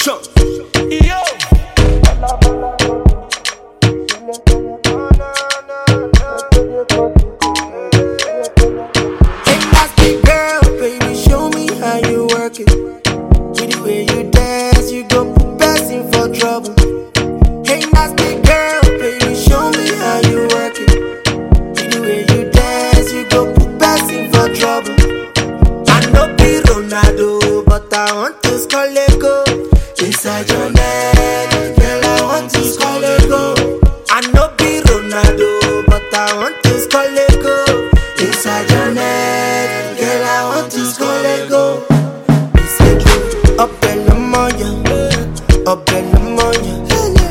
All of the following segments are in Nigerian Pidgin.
Show. Yo. Hey, nasty girl, baby, show me how you work it. With the way you dance, you go put person for trouble. Hey, nasty girl, baby, show me how you work it. With the way you dance, you go put person for trouble. I know be Ronaldo, but I want to score a goal inside your net. Girl, I want to score a goal. I know be Ronaldo, but I want to score a goal inside your net. Girl, I want to score a goal. It's a goal. Up in the morning, up in the morning.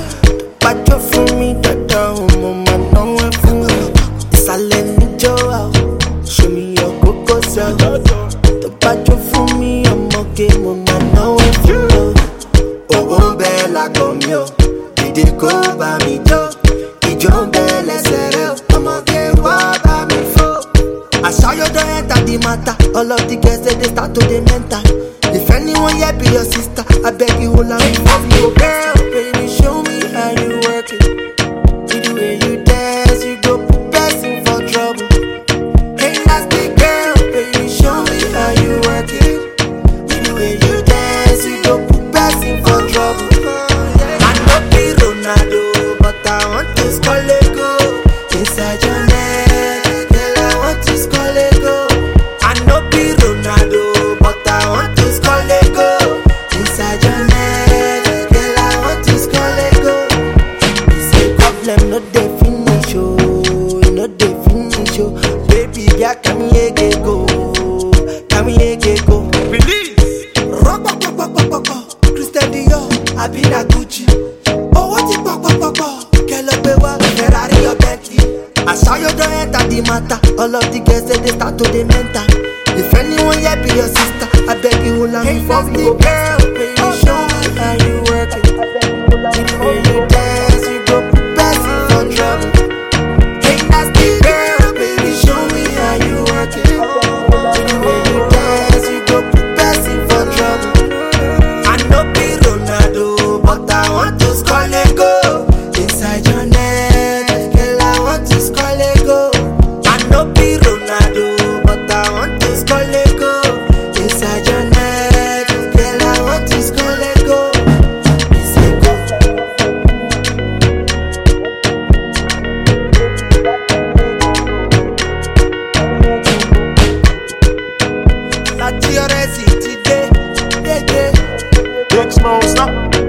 But you for me, that down, mama, no one for me. It's a lenny Joe. Show me your cocoa self. The battle for me, I'm okay, mama, no one for me. Oh, bella comio, did it go by me, Joe? Ijo belle sereo, I'm okay, what by me for? I saw you don't enter the matter. All of the girls say they start to the mental. If anyone here be your sister, I beg you hold on me for me, girl. Baby, show me how you work it. With the way you dance, you go put person for trouble. Hey, nasty girl, baby, show me how you work it. With the way you dance, you go put person for trouble. I know be Ronaldo, but I want to score a goal inside your net. Girl, I want to score a goal. I know be Ronaldo, but I want to score a goal inside your net. Girl, I want to score a goal. It's a problem, no dey finish, oh, no dey finish, oh. Baby, girl, come here, go, come here, go. Release. Rock, Christian Dior, I be na Gucci. Oh, what it pop, Kelebewa, Ferrari or Bentley. I saw you don't enter the matter. All of the girls say they start to the mental. If anyone here be your sister, I beg you hold on me for me, girl. Baby, show me how you work it. With the way you dance, you go put person for trouble. Hey, nasty girl, baby, show me how you work it. With the way you dance, you go put person for trouble. I know be Ronaldo, but I want to score a goal inside your net. Girl, I want to score a goal. I know be Ronaldo, but I want to score a goal inside your net. Girl, I want to score a goal. It's a goal. La Tioresi today, yeah. Big Smoke, stop.